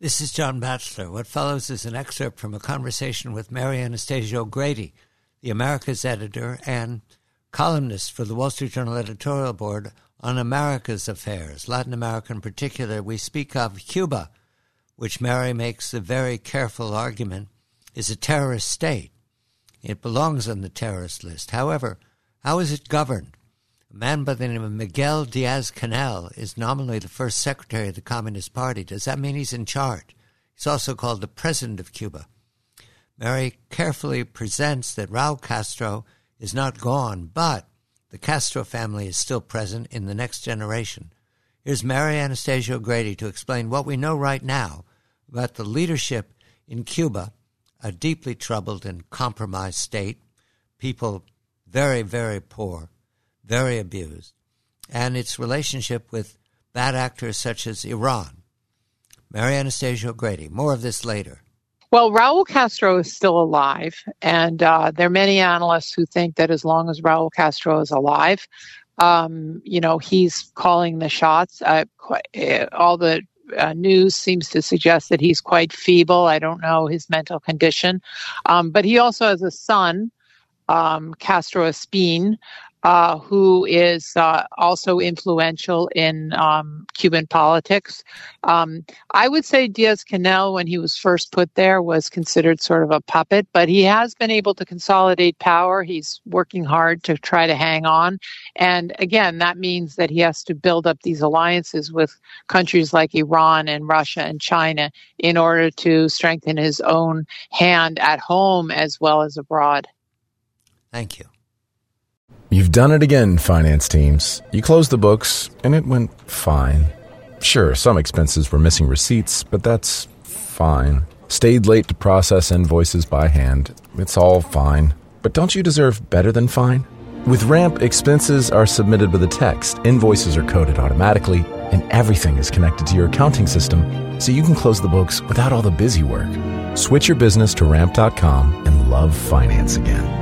This is John Batchelor. What follows is an excerpt from a conversation with Mary Anastasia O'Grady, the America's editor and columnist for the Wall Street Journal editorial board on America's affairs, Latin America in particular. We speak of Cuba, which Mary makes the very careful argument is a terrorist state. It belongs on the terrorist list. However, how is it governed? A man by the name of Miguel Diaz-Canel is nominally the first secretary of the Communist Party. Does that mean he's in charge? He's also called the president of Cuba. Mary carefully presents that Raul Castro is not gone, but the Castro family is still present in the next generation. Here's Mary Anastasia O'Grady to explain what we know right now about the leadership in Cuba, a deeply troubled and compromised state, people very, very poor, very abused, and its relationship with bad actors such as Iran. Mary Anastasia O'Grady. More of this later. Well, Raul Castro is still alive, and there are many analysts who think that as long as Raul Castro is alive, he's calling the shots. All the news seems to suggest that he's quite feeble. I don't know his mental condition. But he also has a son, Castro Espín, who is also influential in Cuban politics. I would say Diaz-Canel, when he was first put there, was considered sort of a puppet, but he has been able to consolidate power. He's working hard to try to hang on. And again, that means that he has to build up these alliances with countries like Iran and Russia and China in order to strengthen his own hand at home as well as abroad. Thank you. You've done it again, finance teams. You closed the books, and it went fine. Sure, some expenses were missing receipts, but that's fine. Stayed late to process invoices by hand. It's all fine. But don't you deserve better than fine? With Ramp, expenses are submitted with a text, invoices are coded automatically, and everything is connected to your accounting system, so you can close the books without all the busy work. Switch your business to Ramp.com and love finance again.